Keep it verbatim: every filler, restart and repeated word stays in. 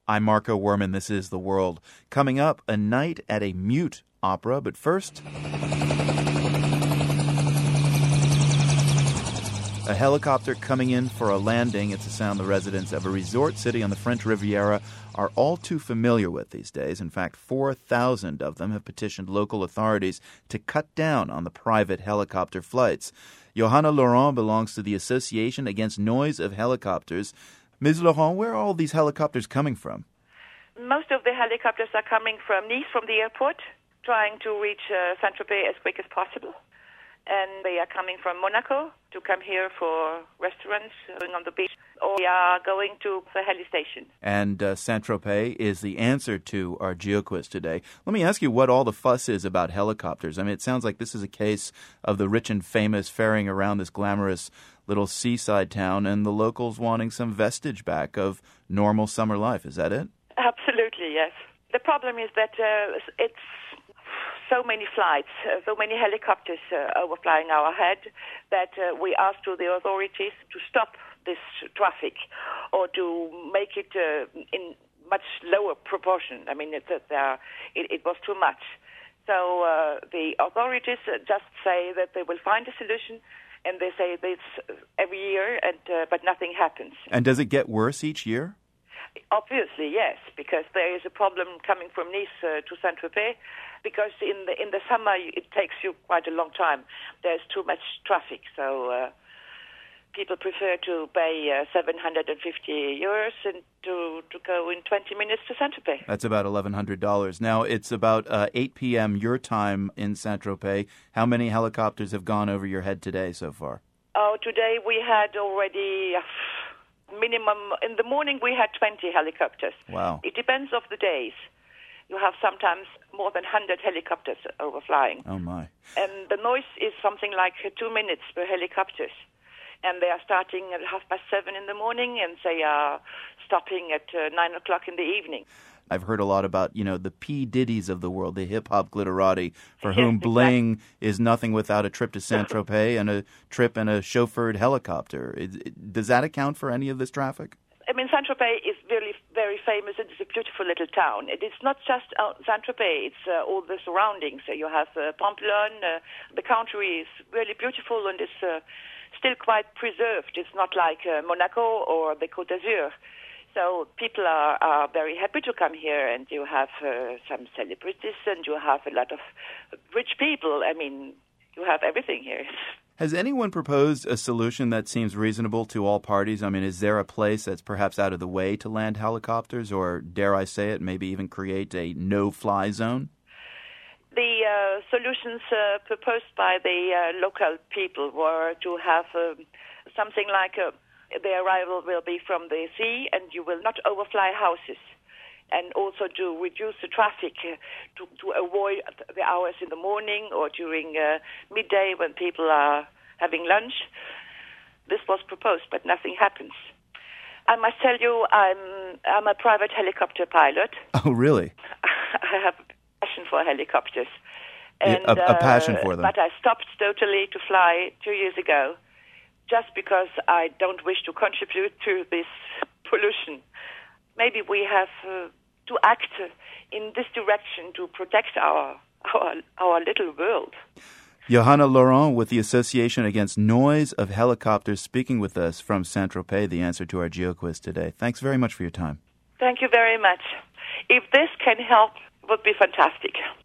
I'm Marco Werman. This is The World. Coming up, a night at a mute opera. But first, a helicopter coming in for a landing. It's a sound the residents of a resort city on the French Riviera are all too familiar with these days. In fact, four thousand of them have petitioned local authorities to cut down on the private helicopter flights. Johanna Laurent belongs to the Association Against Noise of Helicopters. Miz Laurent, where are all these helicopters coming from? Most of the helicopters are coming from Nice, from the airport, trying to reach uh, Saint-Tropez as quick as possible. And they are coming from Monaco to come here for restaurants, going on the beach, or they are going to the heli station. And uh, Saint-Tropez is the answer to our GeoQuiz today. Let me ask you what all the fuss is about helicopters. I mean, it sounds like this is a case of the rich and famous ferrying around this glamorous little seaside town and the locals wanting some vestige back of normal summer life. Is that it? Absolutely, yes. The problem is that uh, it's so many flights, uh, so many helicopters uh, overflying our head that uh, we asked to the authorities to stop this traffic or to make it uh, in much lower proportion. I mean, it, uh, it, it was too much. So uh, the authorities just say that they will find a solution, and they say this every year, and uh, but nothing happens. And does it get worse each year? Obviously, yes, because there is a problem coming from Nice uh, to Saint-Tropez, because in the in the summer it takes you quite a long time. There's too much traffic, so uh, people prefer to pay uh, seven hundred fifty euros and to, to go in twenty minutes to Saint-Tropez. That's about eleven hundred dollars. Now, it's about uh, eight p.m. your time in Saint-Tropez. How many helicopters have gone over your head today so far? Oh, today we had already uh, minimum. In the morning we had twenty helicopters. Wow. It depends of the days. You have sometimes more than one hundred helicopters overflying. Oh, my. And the noise is something like two minutes per helicopters. And they are starting at half past seven in the morning, and they are stopping at uh, nine o'clock in the evening. I've heard a lot about, you know, the P. Diddy's of the world, the hip-hop glitterati, for Yes, whom exactly. bling is nothing without a trip to Saint-Tropez and a trip in a chauffeured helicopter. Is, does that account for any of this traffic? I mean, Saint-Tropez is really very famous. It is a beautiful little town. It is not just uh, Saint-Tropez, it's uh, all the surroundings. So you have uh, Pamplonne. Uh, the country is really beautiful and is uh, still quite preserved. It's not like uh, Monaco or the Côte d'Azur. So people are, are very happy to come here, and you have uh, some celebrities, and you have a lot of rich people. I mean, you have everything here. Has anyone proposed a solution that seems reasonable to all parties? I mean, is there a place that's perhaps out of the way to land helicopters, or, dare I say it, maybe even create a no-fly zone? The uh, solutions uh, proposed by the uh, local people were to have uh, something like uh, the arrival will be from the sea, and you will not overfly houses, and also to reduce the traffic, uh, to, to avoid the hours in the morning or during uh, midday when people are having lunch. This was proposed, but nothing happens. I must tell you, I'm I'm a private helicopter pilot. Oh, really? I have a passion for helicopters. And, a, a passion for them. Uh, but I stopped totally to fly two years ago, just because I don't wish to contribute to this pollution. Maybe we have uh, to act in this direction to protect our our, our little world. Johanna Laurent with the Association Against Noise of Helicopters speaking with us from Saint-Tropez, the answer to our GeoQuiz today. Thanks very much for your time. Thank you very much. If this can help, it would be fantastic.